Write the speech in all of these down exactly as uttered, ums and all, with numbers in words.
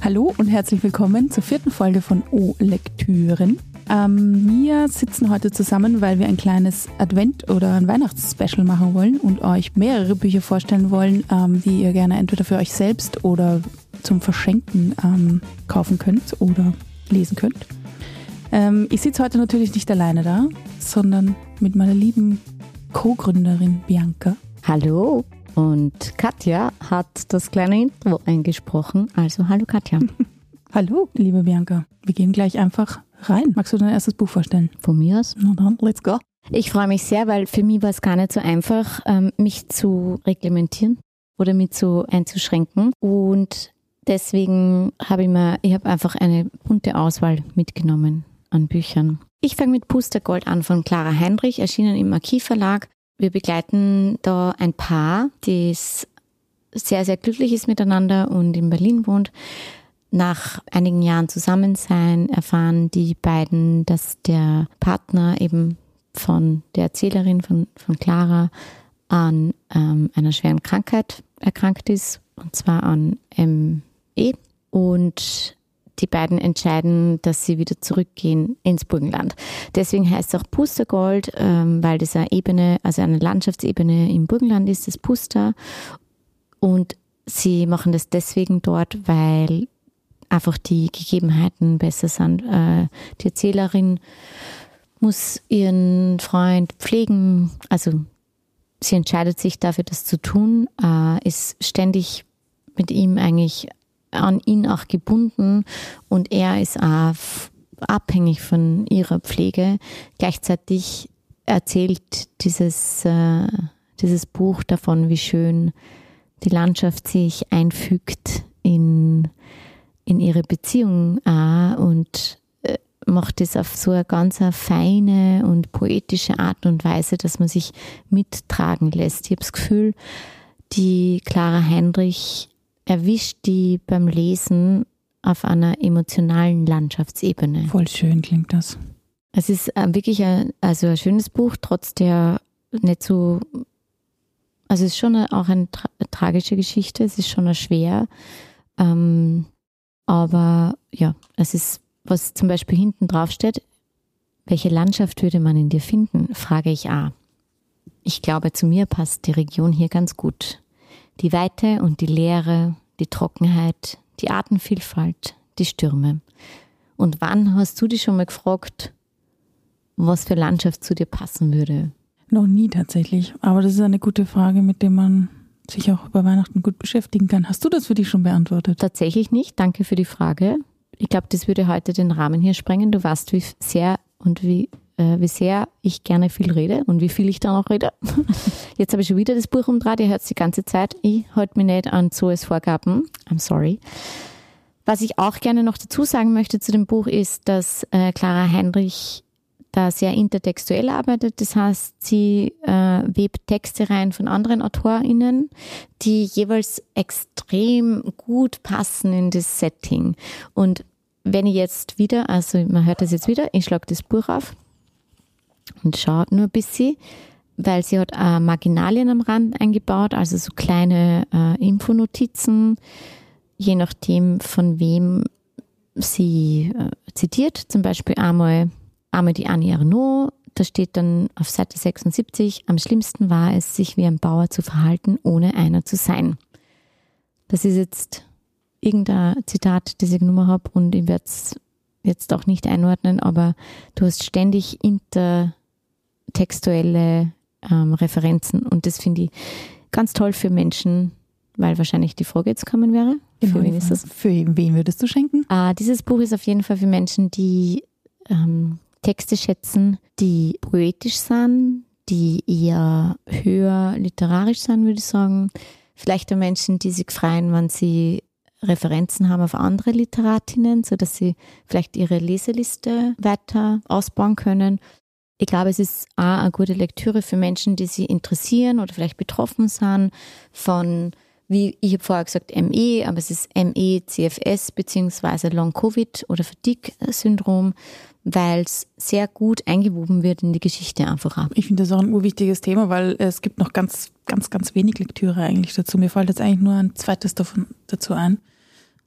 Hallo und herzlich willkommen zur vierten Folge von O-Lektüren. Ähm, wir sitzen heute zusammen, weil wir ein kleines Advent- oder ein Weihnachtsspecial machen wollen und euch mehrere Bücher vorstellen wollen, ähm, die ihr gerne entweder für euch selbst oder zum Verschenken ähm, kaufen könnt oder lesen könnt. Ähm, ich sitze heute natürlich nicht alleine da, sondern mit meiner lieben Co-Gründerin Bianca. Hallo. Und Katja hat das kleine Intro eingesprochen. Also hallo Katja. Hallo, liebe Bianca. Wir gehen gleich einfach rein. Magst du dein erstes Buch vorstellen? Von mir aus. Na dann, let's go. Ich freue mich sehr, weil für mich war es gar nicht so einfach, mich zu reglementieren oder mich zu einzuschränken. Und deswegen habe ich mir, ich habe einfach eine bunte Auswahl mitgenommen an Büchern. Ich fange mit Pustergold an von Clara Heinrich, erschienen im Marquis Verlag. Wir begleiten da ein Paar, das sehr, sehr glücklich ist miteinander und in Berlin wohnt. Nach einigen Jahren Zusammensein erfahren die beiden, dass der Partner eben von der Erzählerin von, von Clara an ähm, einer schweren Krankheit erkrankt ist, und zwar an M E. Und die beiden entscheiden, dass sie wieder zurückgehen ins Burgenland. Deswegen heißt es auch Pustergold, ähm, weil das eine Ebene, also eine Landschaftsebene im Burgenland ist, das Puster. Und sie machen das deswegen dort, weil einfach die Gegebenheiten besser sind. Äh, die Erzählerin muss ihren Freund pflegen, also sie entscheidet sich dafür, das zu tun, äh, ist ständig mit ihm eigentlich an ihn auch gebunden und er ist auch abhängig von ihrer Pflege. Gleichzeitig erzählt dieses, äh, dieses Buch davon, wie schön die Landschaft sich einfügt in, in ihre Beziehung auch und äh, macht es auf so eine ganz eine feine und poetische Art und Weise, dass man sich mittragen lässt. Ich habe das Gefühl, die Clara Heinrich erwischt die beim Lesen auf einer emotionalen Landschaftsebene. Voll schön klingt das. Es ist wirklich ein, also ein schönes Buch, trotz der nicht so, also es ist schon eine, auch eine tra- tragische Geschichte, es ist schon eine schwer, ähm, aber ja, es ist, was zum Beispiel hinten drauf steht, welche Landschaft würde man in dir finden, frage ich auch. Ich glaube, zu mir passt die Region hier ganz gut. Die Weite und die Leere, die Trockenheit, die Artenvielfalt, die Stürme. Und wann hast du dich schon mal gefragt, was für Landschaft zu dir passen würde? Noch nie tatsächlich, aber das ist eine gute Frage, mit der man sich auch über Weihnachten gut beschäftigen kann. Hast du das für dich schon beantwortet? Tatsächlich nicht, danke für die Frage. Ich glaube, das würde heute den Rahmen hier sprengen. Du weißt, wie sehr und wie Äh, wie sehr ich gerne viel rede und wie viel ich dann auch rede. Jetzt habe ich schon wieder das Buch umdreht, ihr hört es die ganze Zeit. Ich halte mich nicht an Zoes Vorgaben. I'm sorry. Was ich auch gerne noch dazu sagen möchte zu dem Buch ist, dass äh, Clara Heinrich da sehr intertextuell arbeitet. Das heißt, sie äh, webt Texte rein von anderen AutorInnen, die jeweils extrem gut passen in das Setting. Und wenn ich jetzt wieder, also man hört das jetzt wieder, ich schlage das Buch auf und schaut nur ein bisschen, weil sie hat äh, Marginalien am Rand eingebaut, also so kleine äh, Infonotizen, je nachdem von wem sie äh, zitiert. Zum Beispiel einmal, einmal die Annie Ernaux, da steht dann auf Seite sechsundsiebzig, am schlimmsten war es, sich wie ein Bauer zu verhalten, ohne einer zu sein. Das ist jetzt irgendein Zitat, das ich genommen habe und ich werde es jetzt auch nicht einordnen, aber du hast ständig intertextuelle ähm, Referenzen und das finde ich ganz toll für Menschen, weil wahrscheinlich die Frage jetzt kommen wäre. Für wen ist das? Für wen würdest du schenken? Äh, dieses Buch ist auf jeden Fall für Menschen, die ähm, Texte schätzen, die poetisch sind, die eher höher literarisch sind, würde ich sagen. Vielleicht auch Menschen, die sich freuen, wenn sie Referenzen haben auf andere Literatinnen, sodass sie vielleicht ihre Leseliste weiter ausbauen können. Ich glaube, es ist auch eine gute Lektüre für Menschen, die sich interessieren oder vielleicht betroffen sind von, wie ich habe vorher gesagt, M E, aber es ist M E C F S beziehungsweise Long-Covid oder Fatigue-Syndrom, weil es sehr gut eingewoben wird in die Geschichte einfach ab. Ich finde das auch ein urwichtiges Thema, weil es gibt noch ganz, ganz, ganz wenig Lektüre eigentlich dazu. Mir fällt jetzt eigentlich nur ein zweites davon dazu ein.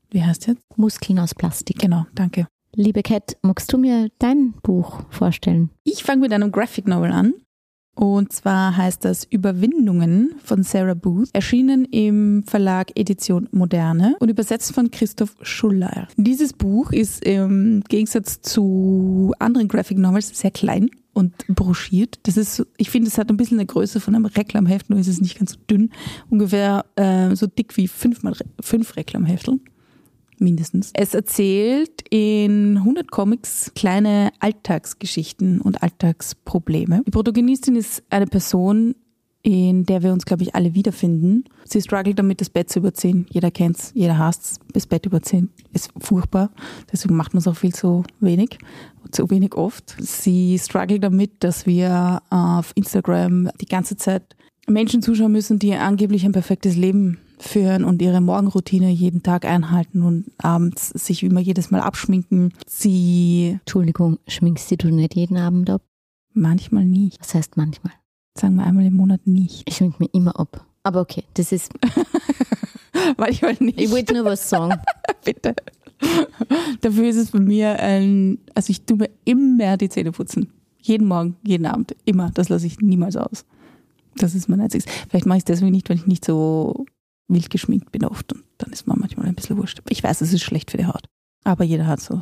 wie heißt jetzt? Muskeln aus Plastik. Genau, danke. Liebe Kat, magst du mir dein Buch vorstellen? Ich fange mit einem Graphic Novel an. Und zwar heißt das Überwindungen von Sarah Booth, erschienen im Verlag Edition Moderne und übersetzt von Christoph Schuller. Dieses Buch ist im Gegensatz zu anderen Graphic Novels sehr klein und broschiert. Das ist, ich finde, es hat ein bisschen eine Größe von einem Reklamheft, nur ist es nicht ganz so dünn. Ungefähr äh, so dick wie fünf mal fünf Reklamhefteln. Mindestens. Es erzählt in hundert Comics kleine Alltagsgeschichten und Alltagsprobleme. Die Protagonistin ist eine Person, in der wir uns, glaube ich, alle wiederfinden. Sie struggelt damit, das Bett zu überziehen. Jeder kennt's, jeder hasst's. Das Bett überziehen ist furchtbar. Deswegen macht man es auch viel zu wenig, zu wenig oft. Sie struggelt damit, dass wir auf Instagram die ganze Zeit Menschen zuschauen müssen, die angeblich ein perfektes Leben führen und ihre Morgenroutine jeden Tag einhalten und abends sich immer jedes Mal abschminken. Sie... Entschuldigung, schminkst du nicht jeden Abend ab? Manchmal nicht. Was heißt manchmal? Sagen wir einmal im Monat nicht. Ich schmink mich immer ab. Aber okay, das ist... Manchmal nicht. Ich wollte nur was sagen. Bitte. Dafür ist es bei mir ein... Also ich tue mir immer die Zähne putzen. Jeden Morgen, jeden Abend. Immer. Das lasse ich niemals aus. Das ist mein einziges. Vielleicht mache ich es deswegen nicht, weil ich nicht so wild geschminkt bin oft und dann ist man manchmal ein bisschen wurscht. Ich weiß, es ist schlecht für die Haut, aber jeder hat so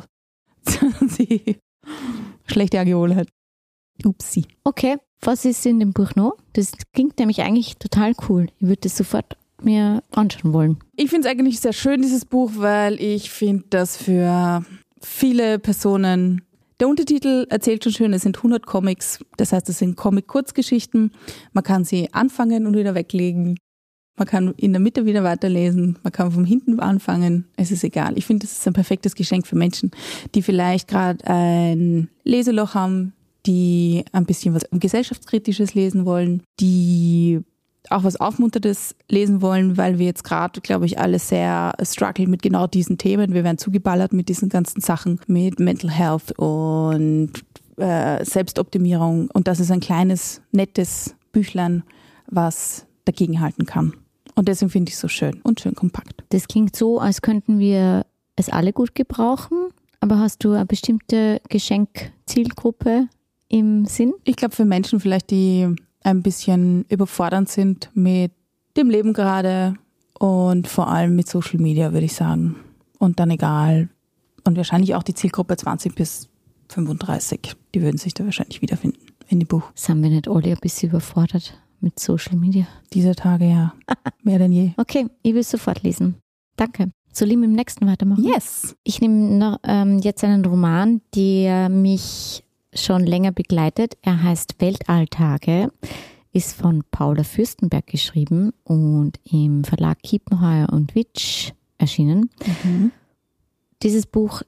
die schlechte Angewohnheit. Upsi. Okay, was ist in dem Buch noch? Das klingt nämlich eigentlich total cool. Ich würde das sofort mir anschauen wollen. Ich finde es eigentlich sehr schön, dieses Buch, weil ich finde, dass für viele Personen der Untertitel erzählt schon schön, es sind hundert Comics, das heißt, es sind Comic-Kurzgeschichten. Man kann sie anfangen und wieder weglegen. Man kann in der Mitte wieder weiterlesen, man kann von hinten anfangen, es ist egal. Ich finde, das ist ein perfektes Geschenk für Menschen, die vielleicht gerade ein Leseloch haben, die ein bisschen was Gesellschaftskritisches lesen wollen, die auch was Aufmunterndes lesen wollen, weil wir jetzt gerade, glaube ich, alle sehr strugglen mit genau diesen Themen. Wir werden zugeballert mit diesen ganzen Sachen, mit Mental Health und äh, Selbstoptimierung. Und das ist ein kleines, nettes Büchlein, was dagegenhalten kann. Und deswegen finde ich es so schön und schön kompakt. Das klingt so, als könnten wir es alle gut gebrauchen. Aber hast du eine bestimmte Geschenkzielgruppe im Sinn? Ich glaube, für Menschen vielleicht, die ein bisschen überfordernd sind mit dem Leben gerade und vor allem mit Social Media, würde ich sagen. Und dann egal. Und wahrscheinlich auch die Zielgruppe zwanzig bis fünfunddreißig. Die würden sich da wahrscheinlich wiederfinden in dem Buch. Sind wir nicht alle ein bisschen überfordert mit Social Media? Dieser Tage ja. Mehr denn je. Okay, ich will sofort lesen. Danke. Soll ich mit dem nächsten weitermachen? Yes. Ich nehme noch, ähm, jetzt einen Roman, der mich schon länger begleitet. Er heißt Weltalltage, ist von Paula Fürstenberg geschrieben und im Verlag Kiepenheuer und Witsch erschienen. Mhm. Dieses Buch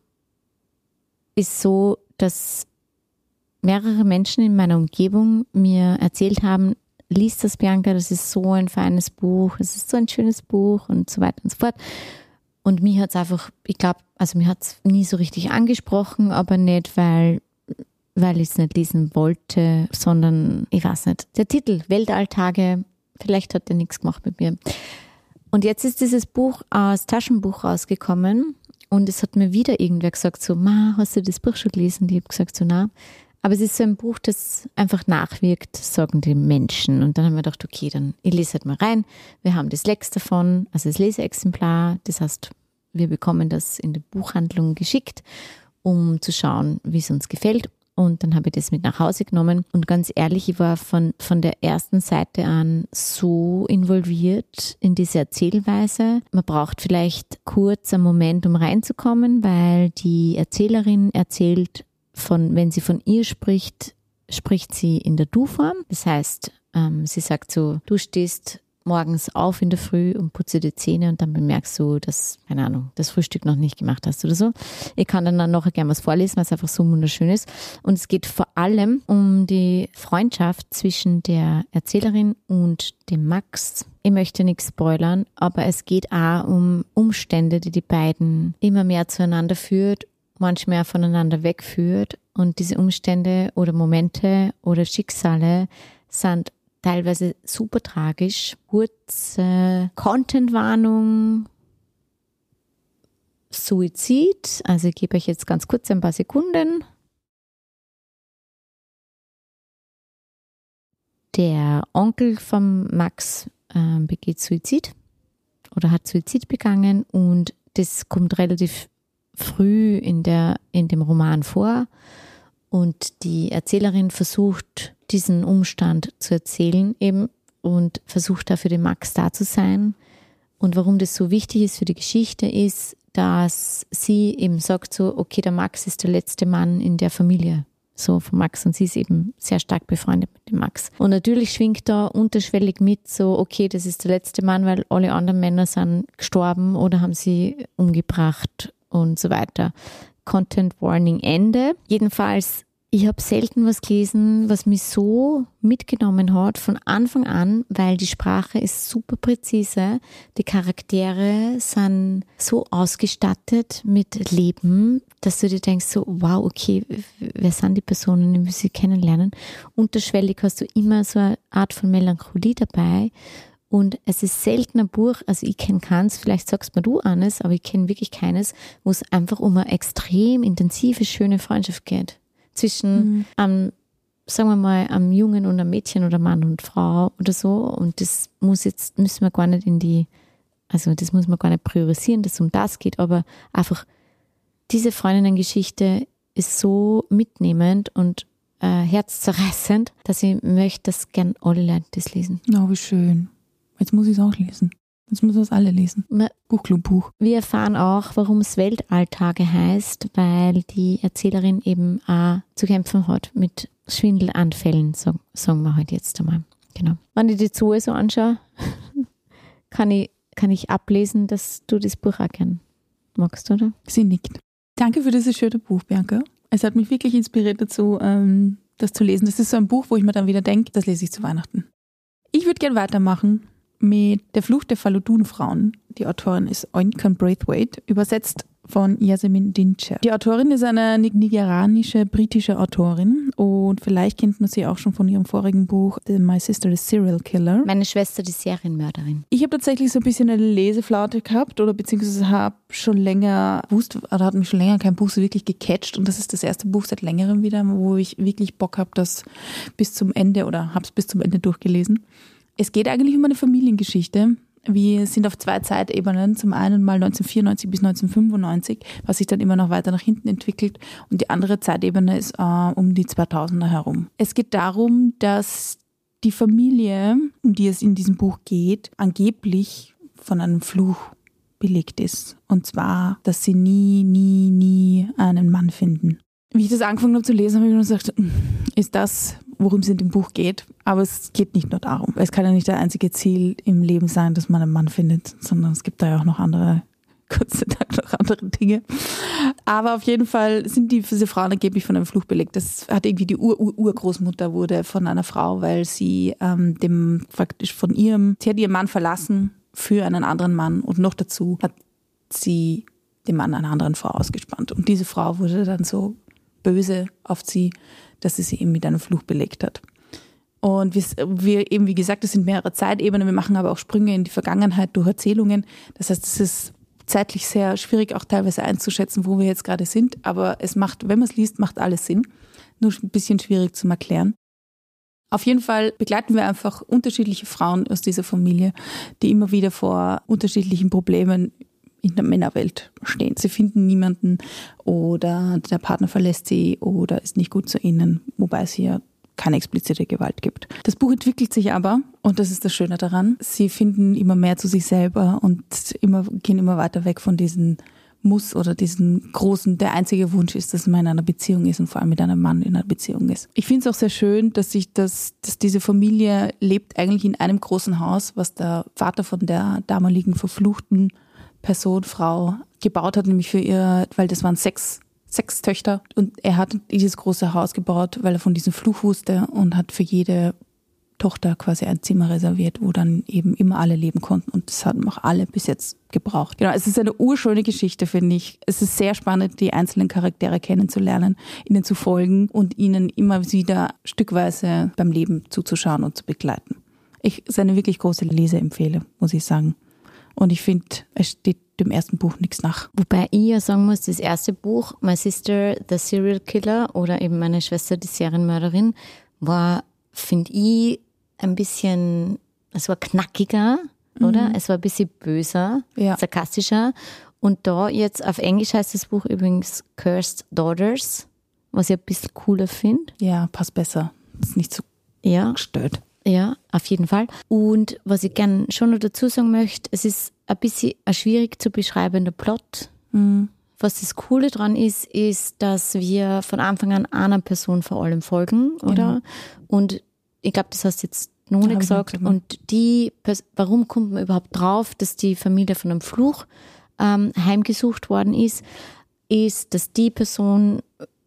ist so, dass mehrere Menschen in meiner Umgebung mir erzählt haben, lies das, Bianca, das ist so ein feines Buch, es ist so ein schönes Buch und so weiter und so fort. Und mich hat es einfach, ich glaube, also mir hat es nie so richtig angesprochen, aber nicht, weil weil ich es nicht lesen wollte, sondern, ich weiß nicht, der Titel, Weltalltage, vielleicht hat er nichts gemacht mit mir. Und jetzt ist dieses Buch als Taschenbuch rausgekommen und es hat mir wieder irgendwer gesagt, so, Ma, hast du das Buch schon gelesen? Und ich habe gesagt, so, na. Aber es ist so ein Buch, das einfach nachwirkt, sagen die Menschen. Und dann haben wir gedacht, okay, dann ich lese halt mal rein. Wir haben das Lex davon, also das Leseexemplar. Das heißt, wir bekommen das in die Buchhandlung geschickt, um zu schauen, wie es uns gefällt. Und dann habe ich das mit nach Hause genommen. Und ganz ehrlich, ich war von, von der ersten Seite an so involviert in diese Erzählweise. Man braucht vielleicht kurz einen Moment, um reinzukommen, weil die Erzählerin erzählt von, wenn sie von ihr spricht, spricht sie in der Du-Form. Das heißt, ähm, sie sagt so, du stehst morgens auf in der Früh und putze die Zähne und dann bemerkst du, dass, keine Ahnung, das Frühstück noch nicht gemacht hast oder so. Ich kann dann, dann nachher gerne was vorlesen, weil es einfach so wunderschön ist. Und es geht vor allem um die Freundschaft zwischen der Erzählerin und dem Max. Ich möchte nichts spoilern, aber es geht auch um Umstände, die die beiden immer mehr zueinander führt, manchmal voneinander wegführt. Und diese Umstände oder Momente oder Schicksale sind teilweise super tragisch. Kurze Content-Warnung. Suizid. Also ich gebe euch jetzt ganz kurz ein paar Sekunden. Der Onkel von Max äh, begeht Suizid oder hat Suizid begangen und das kommt relativ früh in, der, in dem Roman vor und die Erzählerin versucht, diesen Umstand zu erzählen eben und versucht da für den Max da zu sein. Und warum das so wichtig ist für die Geschichte ist, dass sie eben sagt so, okay, der Max ist der letzte Mann in der Familie. So von Max und sie ist eben sehr stark befreundet mit dem Max. Und natürlich schwingt da unterschwellig mit so, okay, das ist der letzte Mann, weil alle anderen Männer sind gestorben oder haben sie umgebracht und so weiter. Content Warning Ende. Jedenfalls, ich habe selten was gelesen, was mich so mitgenommen hat von Anfang an, weil die Sprache ist super präzise. Die Charaktere sind so ausgestattet mit Leben, dass du dir denkst so, wow, okay, wer sind die Personen, die wir sie kennenlernen? Unterschwellig hast du immer so eine Art von Melancholie dabei. Und es ist selten ein Buch, also ich kenne keins, vielleicht sagst mir du eines, aber ich kenne wirklich keines, wo es einfach um eine extrem intensive, schöne Freundschaft geht. Zwischen mhm. einem, sagen wir mal, einem Jungen und einem Mädchen oder Mann und Frau oder so. Und das muss jetzt, müssen wir gar nicht in die, also das muss man gar nicht priorisieren, dass es um das geht, aber einfach diese Freundinnengeschichte ist so mitnehmend und äh, herzzerreißend, dass ich möchte, dass gern alle Leute das lesen. Oh, wie schön. Jetzt muss ich es auch lesen. Jetzt müssen wir es alle lesen. Buchclub-Buch. Wir erfahren auch, warum es Weltalltage heißt, weil die Erzählerin eben auch zu kämpfen hat mit Schwindelanfällen, sagen, sagen wir halt jetzt einmal. Genau. Wenn ich die Zoe so anschaue, kann ich, kann ich ablesen, dass du das Buch auch gern magst, oder? Sie nickt. Danke für dieses schöne Buch, Bianca. Es hat mich wirklich inspiriert dazu, ähm, das zu lesen. Das ist so ein Buch, wo ich mir dann wieder denke, das lese ich zu Weihnachten. Ich würde gerne weitermachen mit Der Fluch der Faludun-Frauen. Die Autorin ist Oinkan Braithwaite, übersetzt von Yasemin Dincer. Die Autorin ist eine nigerianische, britische Autorin und vielleicht kennt man sie auch schon von ihrem vorigen Buch My Sister is Serial Killer. Meine Schwester, die Serienmörderin. Ich habe tatsächlich so ein bisschen eine Leseflaute gehabt oder beziehungsweise habe schon länger gewusst, oder hat mich schon länger kein Buch so wirklich gecatcht und das ist das erste Buch seit längerem wieder, wo ich wirklich Bock habe, das bis zum Ende oder habe es bis zum Ende durchgelesen. Es geht eigentlich um eine Familiengeschichte. Wir sind auf zwei Zeitebenen. Zum einen mal neunzehnhundertvierundneunzig bis neunzehnhundertfünfundneunzig, was sich dann immer noch weiter nach hinten entwickelt. Und die andere Zeitebene ist äh, um die zweitausender herum. Es geht darum, dass die Familie, um die es in diesem Buch geht, angeblich von einem Fluch belegt ist. Und zwar, dass sie nie, nie, nie einen Mann finden. Wie ich das angefangen habe zu lesen, habe ich mir gesagt, ist das, worum es in dem Buch geht? Aber es geht nicht nur darum. Es kann ja nicht das einzige Ziel im Leben sein, dass man einen Mann findet, sondern es gibt da ja auch noch andere, Gott sei Dank noch andere Dinge. Aber auf jeden Fall sind die, diese Frauen angeblich von einem Fluch belegt. Das hat irgendwie die Ur-Ur-Urgroßmutter wurde von einer Frau, weil sie ähm, dem praktisch von ihrem, sie hat ihren Mann verlassen für einen anderen Mann und noch dazu hat sie dem Mann einer anderen Frau ausgespannt. Und diese Frau wurde dann so böse auf sie, dass sie sie eben mit einem Fluch belegt hat. Und wir, wir eben, wie gesagt, das sind mehrere Zeitebenen, wir machen aber auch Sprünge in die Vergangenheit durch Erzählungen. Das heißt, es ist zeitlich sehr schwierig auch teilweise einzuschätzen, wo wir jetzt gerade sind, aber es macht, wenn man es liest, macht alles Sinn. Nur ein bisschen schwierig zum Erklären. Auf jeden Fall begleiten wir einfach unterschiedliche Frauen aus dieser Familie, die immer wieder vor unterschiedlichen Problemen in der Männerwelt stehen. Sie finden niemanden oder der Partner verlässt sie oder ist nicht gut zu ihnen, wobei es hier keine explizite Gewalt gibt. Das Buch entwickelt sich aber, und das ist das Schöne daran, sie finden immer mehr zu sich selber und immer, gehen immer weiter weg von diesem Muss oder diesen großen, der einzige Wunsch ist, dass man in einer Beziehung ist und vor allem mit einem Mann in einer Beziehung ist. Ich finde es auch sehr schön, dass sich das, dass diese Familie lebt eigentlich in einem großen Haus, was der Vater von der damaligen verfluchten Person, Frau, gebaut hat, nämlich für ihr, weil das waren sechs, sechs Töchter und er hat dieses große Haus gebaut, weil er von diesem Fluch wusste und hat für jede Tochter quasi ein Zimmer reserviert, wo dann eben immer alle leben konnten und das haben auch alle bis jetzt gebraucht. Genau, es ist eine urschöne Geschichte, finde ich. Es ist sehr spannend, die einzelnen Charaktere kennenzulernen, ihnen zu folgen und ihnen immer wieder stückweise beim Leben zuzuschauen und zu begleiten. Ich, es ist eine wirklich große Leseempfehlung, muss ich sagen. Und ich finde, es steht dem ersten Buch nichts nach. Wobei ich ja sagen muss, das erste Buch, My Sister, The Serial Killer oder eben meine Schwester, die Serienmörderin, war, finde ich, ein bisschen, es war knackiger, mhm. oder? Es war ein bisschen böser, ja. sarkastischer. Und da jetzt auf Englisch heißt das Buch übrigens Cursed Daughters, was ich ein bisschen cooler finde. Ja, passt besser. Ist nicht so ja. gestört. Ja, auf jeden Fall. Und was ich gerne schon noch dazu sagen möchte, es ist ein bisschen ein schwierig zu beschreibender Plot. Mhm. Was das Coole dran ist, ist, dass wir von Anfang an einer Person vor allem folgen, oder? Genau. Und ich glaube, das hast du jetzt noch nicht gesagt. Nicht und die, warum kommt man überhaupt drauf, dass die Familie von einem Fluch ähm, heimgesucht worden ist, ist, dass die Person,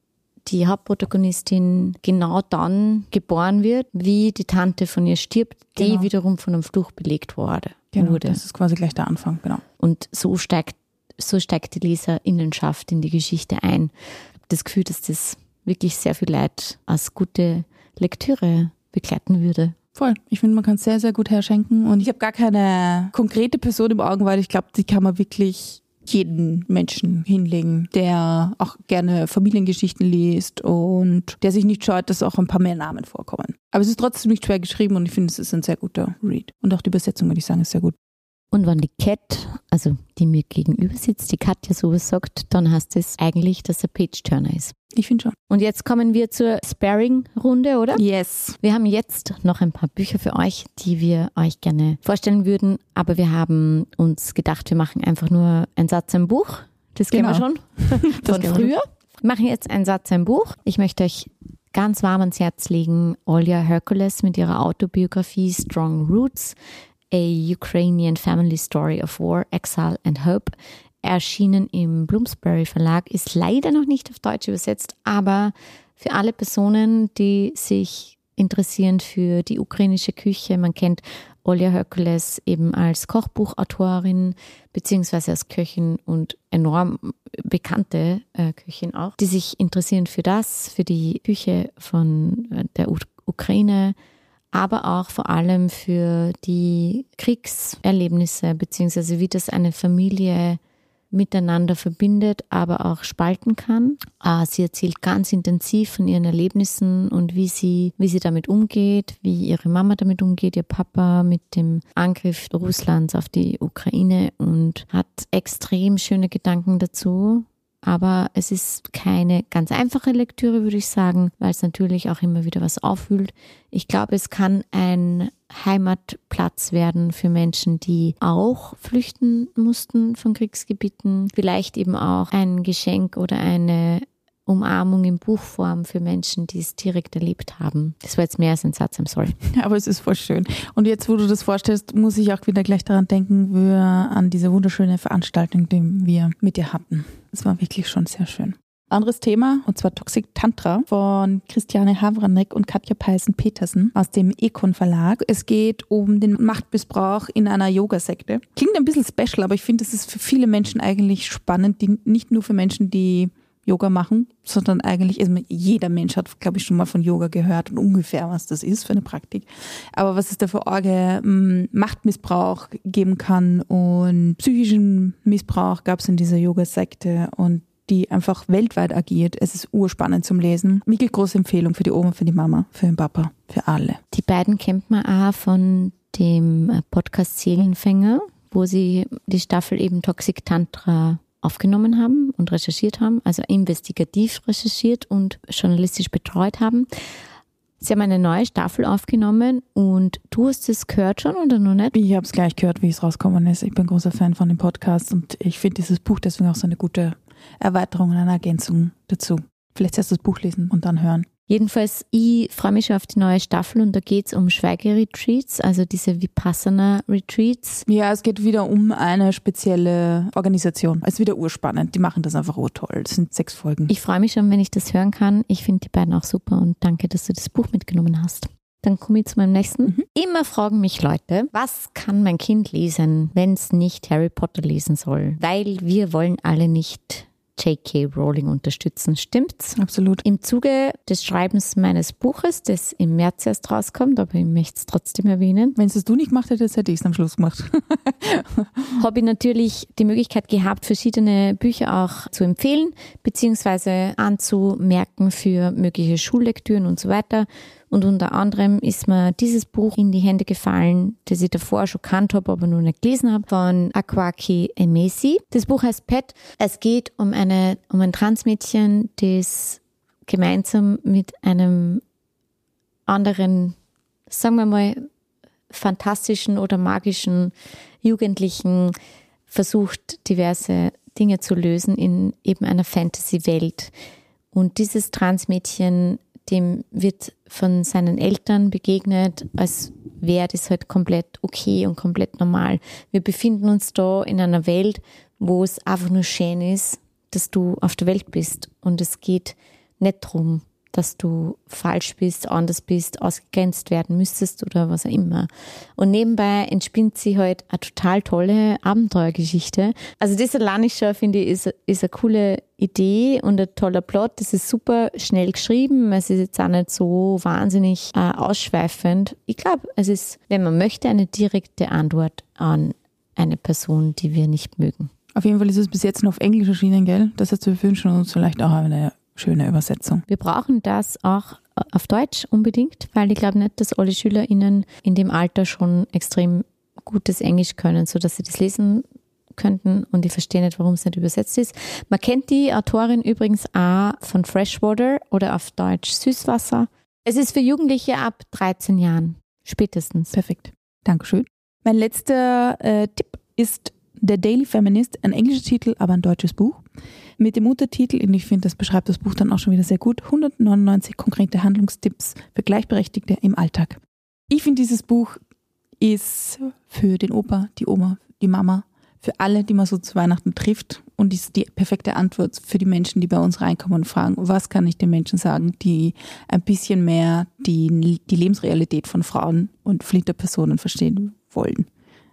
die Hauptprotagonistin, genau dann geboren wird, wie die Tante von ihr stirbt, die genau. wiederum von einem Fluch belegt wurde. Genau, wurde. Das ist quasi gleich der Anfang, genau. Und so steigt, so steigt die Leserinnenschaft in die Geschichte ein. Ich habe das Gefühl, dass das wirklich sehr viel Leid als gute Lektüre begleiten würde. Voll. Ich finde, man kann es sehr, sehr gut herschenken. Und ich habe gar keine konkrete Person im Augen, weil ich glaube, die kann man wirklich jeden Menschen hinlegen, der auch gerne Familiengeschichten liest und der sich nicht scheut, dass auch ein paar mehr Namen vorkommen. Aber es ist trotzdem nicht schwer geschrieben und ich finde, es ist ein sehr guter Read. Und auch die Übersetzung, würde ich sagen, ist sehr gut. Und wenn die Cat, also die mir gegenüber sitzt, die Katja sowas sagt, dann heißt es eigentlich, dass er Page-Turner ist. Ich finde schon. Und jetzt kommen wir zur Sparring-Runde, oder? Yes. Wir haben jetzt noch ein paar Bücher für euch, die wir euch gerne vorstellen würden, aber wir haben uns gedacht, wir machen einfach nur einen Satz, ein Buch. Das kennen genau. wir schon von früher. Wir machen jetzt einen Satz, ein Buch. Ich möchte euch ganz warm ans Herz legen, Olya Hercules mit ihrer Autobiografie Strong Roots, A Ukrainian Family Story of War, Exile and Hope, erschienen im Bloomsbury Verlag, ist leider noch nicht auf Deutsch übersetzt, aber für alle Personen, die sich interessieren für die ukrainische Küche, man kennt Olya Hercules eben als Kochbuchautorin beziehungsweise als Köchin und enorm bekannte äh, Köchin auch, die sich interessieren für das, für die Küche von äh, der U- Ukraine, aber auch vor allem für die Kriegserlebnisse, beziehungsweise wie das eine Familie miteinander verbindet, aber auch spalten kann. Sie erzählt ganz intensiv von ihren Erlebnissen und wie sie, wie sie damit umgeht, wie ihre Mama damit umgeht, ihr Papa mit dem Angriff Russlands auf die Ukraine und hat extrem schöne Gedanken dazu. Aber es ist keine ganz einfache Lektüre, würde ich sagen, weil es natürlich auch immer wieder was aufwühlt. Ich glaube, es kann ein Heimatplatz werden für Menschen, die auch flüchten mussten von Kriegsgebieten. Vielleicht eben auch ein Geschenk oder eine Umarmung in Buchform für Menschen, die es direkt erlebt haben. Das war jetzt mehr als ein Satz, I'm sorry. Ja, aber es ist voll schön. Und jetzt, wo du das vorstellst, muss ich auch wieder gleich daran denken, wir an diese wunderschöne Veranstaltung, die wir mit dir hatten. Das war wirklich schon sehr schön. Anderes Thema, und zwar Toxic Tantra von Christiane Havranek und Katja Peißen-Petersen aus dem Econ Verlag. Es geht um den Machtmissbrauch in einer Yoga-Sekte. Klingt ein bisschen special, aber ich finde, das ist für viele Menschen eigentlich spannend, die, nicht nur für Menschen, die Yoga machen, sondern eigentlich, also jeder Mensch hat, glaube ich, schon mal von Yoga gehört und ungefähr, was das ist für eine Praktik. Aber was es da für Orge Machtmissbrauch geben kann und psychischen Missbrauch gab es in dieser Yoga-Sekte und die einfach weltweit agiert. Es ist urspannend zum Lesen. Wirklich große Empfehlung für die Oma, für die Mama, für den Papa, für alle. Die beiden kennt man auch von dem Podcast Seelenfänger, wo sie die Staffel eben Toxic Tantra aufgenommen haben und recherchiert haben, also investigativ recherchiert und journalistisch betreut haben. Sie haben eine neue Staffel aufgenommen und du hast es gehört schon oder noch nicht? Ich habe es gleich gehört, wie es rausgekommen ist. Ich bin großer Fan von dem Podcast und ich finde dieses Buch deswegen auch so eine gute Erweiterung und eine Ergänzung dazu. Vielleicht erst das Buch lesen und dann hören. Jedenfalls, ich freue mich schon auf die neue Staffel und da geht es um Schweigeretreats, also diese Vipassana-Retreats. Ja, es geht wieder um eine spezielle Organisation. Es ist wieder urspannend. Die machen das einfach urtoll. Das sind sechs Folgen. Ich freue mich schon, wenn ich das hören kann. Ich finde die beiden auch super und danke, dass du das Buch mitgenommen hast. Dann komme ich zu meinem nächsten. Mhm. Immer fragen mich Leute, was kann mein Kind lesen, wenn es nicht Harry Potter lesen soll? Weil wir wollen alle nicht J K Rowling unterstützen. Stimmt's? Absolut. Im Zuge des Schreibens meines Buches, das im März erst rauskommt, aber ich möchte es trotzdem erwähnen. Wenn es du nicht gemacht hättest, hätte ich es am Schluss gemacht. Habe ich natürlich die Möglichkeit gehabt, verschiedene Bücher auch zu empfehlen, beziehungsweise anzumerken für mögliche Schullektüren und so weiter. Und unter anderem ist mir dieses Buch in die Hände gefallen, das ich davor schon kannt habe, aber noch nicht gelesen habe, von Akwaeke Emesi. Das Buch heißt Pet. Es geht um eine um ein Transmädchen, das gemeinsam mit einem anderen, sagen wir mal, fantastischen oder magischen Jugendlichen versucht, diverse Dinge zu lösen in eben einer Fantasy-Welt. Und dieses Transmädchen, dem wird von seinen Eltern begegnet, als wäre das halt komplett okay und komplett normal. Wir befinden uns da in einer Welt, wo es einfach nur schön ist, dass du auf der Welt bist. Und es geht nicht darum, dass du falsch bist, anders bist, ausgegrenzt werden müsstest oder was auch immer. Und nebenbei entspinnt sie halt eine total tolle Abenteuergeschichte. Also das allein ist schon, finde ich, ist, ist eine coole Idee und ein toller Plot. Das ist super schnell geschrieben. Es ist jetzt auch nicht so wahnsinnig äh, ausschweifend. Ich glaube, es ist, wenn man möchte, eine direkte Antwort an eine Person, die wir nicht mögen. Auf jeden Fall ist es bis jetzt noch auf Englisch erschienen, gell? Das heißt, wir wünschen uns vielleicht auch eine schöne Übersetzung. Wir brauchen das auch auf Deutsch unbedingt, weil ich glaube nicht, dass alle SchülerInnen in dem Alter schon extrem gutes Englisch können, sodass sie das lesen könnten, und ich verstehe nicht, warum es nicht übersetzt ist. Man kennt die Autorin übrigens auch von Freshwater oder auf Deutsch Süßwasser. Es ist für Jugendliche ab dreizehn Jahren, spätestens. Perfekt. Dankeschön. Mein letzter äh, Tipp ist The Daily Feminist, ein englischer Titel, aber ein deutsches Buch. Mit dem Untertitel, und ich finde, das beschreibt das Buch dann auch schon wieder sehr gut, hundertneunundneunzig konkrete Handlungstipps für Gleichberechtigte im Alltag. Ich finde, dieses Buch ist für den Opa, die Oma, die Mama, für alle, die man so zu Weihnachten trifft, und ist die perfekte Antwort für die Menschen, die bei uns reinkommen und fragen, was kann ich den Menschen sagen, die ein bisschen mehr die, die Lebensrealität von Frauen und Flinterpersonen verstehen wollen.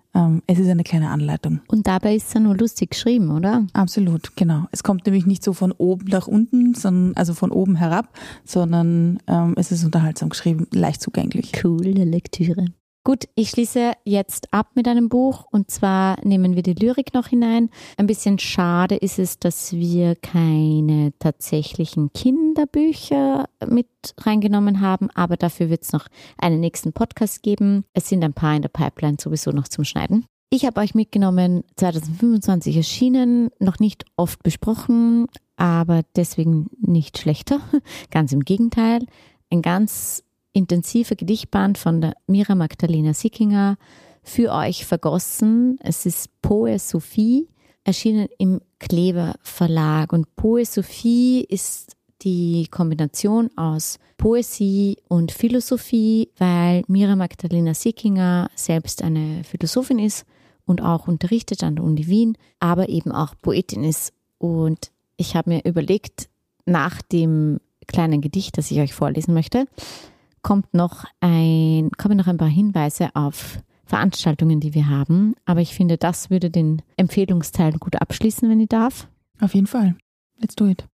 Es ist eine kleine Anleitung. Und dabei ist es ja nur lustig geschrieben, oder? Absolut, genau. Es kommt nämlich nicht so von oben nach unten, sondern also von oben herab, sondern ähm, es ist unterhaltsam geschrieben, leicht zugänglich. Coole Lektüre. Gut, ich schließe jetzt ab mit einem Buch, und zwar nehmen wir die Lyrik noch hinein. Ein bisschen schade ist es, dass wir keine tatsächlichen Kinderbücher mit reingenommen haben, aber dafür wird es noch einen nächsten Podcast geben. Es sind ein paar in der Pipeline sowieso noch zum Schneiden. Ich habe euch mitgenommen, zwanzig fünfundzwanzig erschienen, noch nicht oft besprochen, aber deswegen nicht schlechter. Ganz im Gegenteil, ein ganz intensiver Gedichtband von der Mira Magdalena Sickinger für euch vergossen. Es ist Poesophie, erschienen im Kleber Verlag. Und Poesophie ist die Kombination aus Poesie und Philosophie, weil Mira Magdalena Sickinger selbst eine Philosophin ist und auch unterrichtet an der Uni Wien, aber eben auch Poetin ist. Und ich habe mir überlegt, nach dem kleinen Gedicht, das ich euch vorlesen möchte, kommt noch ein, kommen noch ein paar Hinweise auf Veranstaltungen, die wir haben. Aber ich finde, das würde den Empfehlungsteil gut abschließen, wenn ich darf. Auf jeden Fall. Let's do it.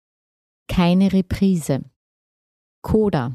Keine Reprise. Coda.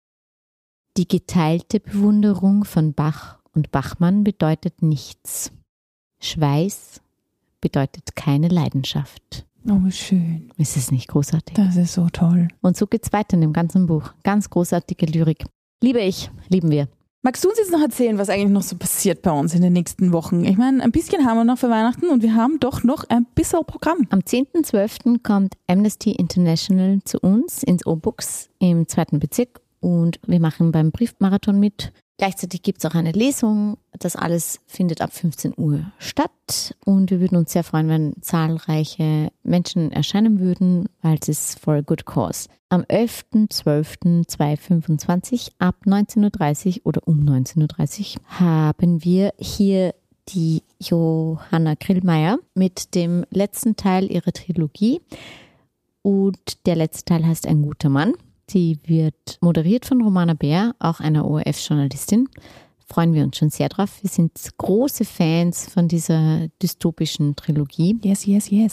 Die geteilte Bewunderung von Bach und Bachmann bedeutet nichts. Schweiß bedeutet keine Leidenschaft. Oh, wie schön. Ist es nicht großartig? Das ist so toll. Und so geht's weiter in dem ganzen Buch. Ganz großartige Lyrik. Liebe ich, lieben wir. Magst du uns jetzt noch erzählen, was eigentlich noch so passiert bei uns in den nächsten Wochen? Ich meine, ein bisschen haben wir noch für Weihnachten, und wir haben doch noch ein bisschen Programm. Am zehnten zwölften kommt Amnesty International zu uns ins O-Books im zweiten Bezirk, und wir machen beim Briefmarathon mit. Gleichzeitig gibt es auch eine Lesung. Das alles findet ab fünfzehn Uhr statt, und wir würden uns sehr freuen, wenn zahlreiche Menschen erscheinen würden, weil es ist for a good cause. Am elften zwölften zweitausendfünfundzwanzig ab neunzehn Uhr dreißig oder um neunzehn Uhr dreißig haben wir hier die Johanna Grillmeier mit dem letzten Teil ihrer Trilogie, und der letzte Teil heißt Ein guter Mann. Sie wird moderiert von Romana Bär, auch einer O R F-Journalistin. Freuen wir uns schon sehr drauf. Wir sind große Fans von dieser dystopischen Trilogie. Yes, yes, yes.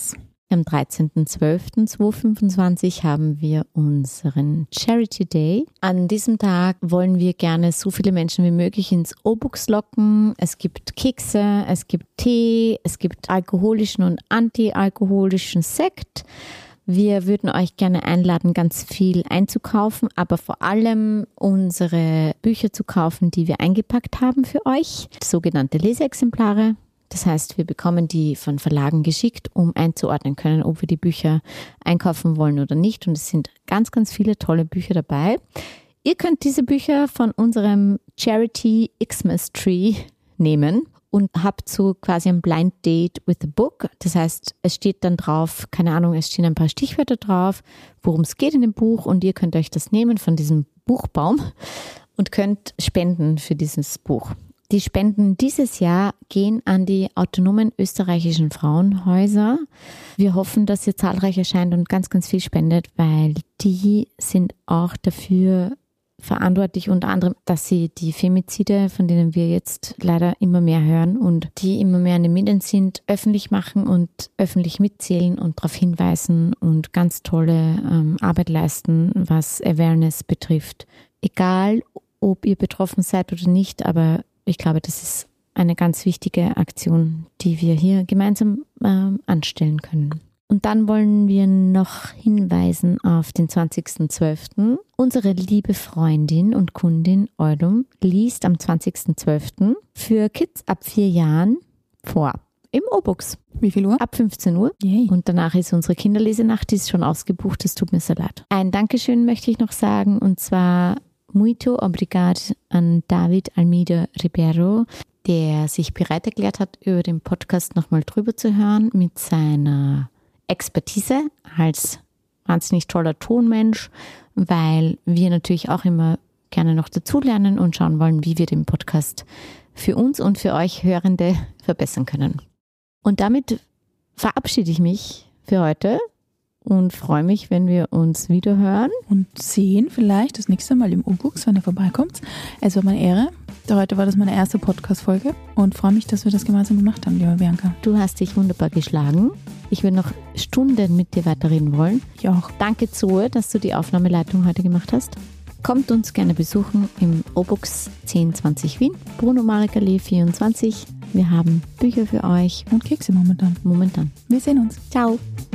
Am dreizehnten zwölften zweitausendfünfundzwanzig haben wir unseren Charity Day. An diesem Tag wollen wir gerne so viele Menschen wie möglich ins O-Books locken. Es gibt Kekse, es gibt Tee, es gibt alkoholischen und antialkoholischen Sekt. Wir würden euch gerne einladen, ganz viel einzukaufen, aber vor allem unsere Bücher zu kaufen, die wir eingepackt haben für euch, sogenannte Leseexemplare. Das heißt, wir bekommen die von Verlagen geschickt, um einzuordnen können, ob wir die Bücher einkaufen wollen oder nicht. Und es sind ganz, ganz viele tolle Bücher dabei. Ihr könnt diese Bücher von unserem Charity Xmas Tree nehmen und habt so quasi ein Blind Date with the Book. Das heißt, es steht dann drauf, keine Ahnung, es stehen ein paar Stichwörter drauf, worum es geht in dem Buch und ihr könnt euch das nehmen von diesem Buchbaum und könnt spenden für dieses Buch. Die Spenden dieses Jahr gehen an die autonomen österreichischen Frauenhäuser. Wir hoffen, dass ihr zahlreich erscheint und ganz, ganz viel spendet, weil die sind auch dafür verantwortlich, unter anderem, dass sie die Femizide, von denen wir jetzt leider immer mehr hören und die immer mehr in den Medien sind, öffentlich machen und öffentlich mitzählen und darauf hinweisen und ganz tolle ähm, Arbeit leisten, was Awareness betrifft. Egal, ob ihr betroffen seid oder nicht, aber ich glaube, das ist eine ganz wichtige Aktion, die wir hier gemeinsam äh, anstellen können. Und dann wollen wir noch hinweisen auf den zwanzigsten zwölften Unsere liebe Freundin und Kundin Eudum liest am zwanzigsten zwölften für Kids ab vier Jahren vor. Im O-Books. Wie viel Uhr? Ab fünfzehn Uhr. Yay. Und danach ist unsere Kinderlesenacht, die ist schon ausgebucht, es tut mir sehr leid. Ein Dankeschön möchte ich noch sagen, und zwar muito obrigado an David Almeida Ribeiro, der sich bereit erklärt hat, über den Podcast nochmal drüber zu hören mit seiner Expertise als wahnsinnig toller Tonmensch, weil wir natürlich auch immer gerne noch dazulernen und schauen wollen, wie wir den Podcast für uns und für euch Hörende verbessern können. Und damit verabschiede ich mich für heute und freue mich, wenn wir uns wieder hören. Und sehen vielleicht das nächste Mal im O-Books, wenn ihr vorbeikommt. Es war meine Ehre. Heute war das meine erste Podcast-Folge und freue mich, dass wir das gemeinsam gemacht haben, liebe Bianca. Du hast dich wunderbar geschlagen. Ich würde noch Stunden mit dir weiterreden wollen. Ich auch. Danke, Zoe, dass du die Aufnahmeleitung heute gemacht hast. Kommt uns gerne besuchen im O-Books zehn zwanzig Wien, Bruno Marek-Allee vierundzwanzig. Wir haben Bücher für euch. Und Kekse momentan. Momentan. Wir sehen uns. Ciao.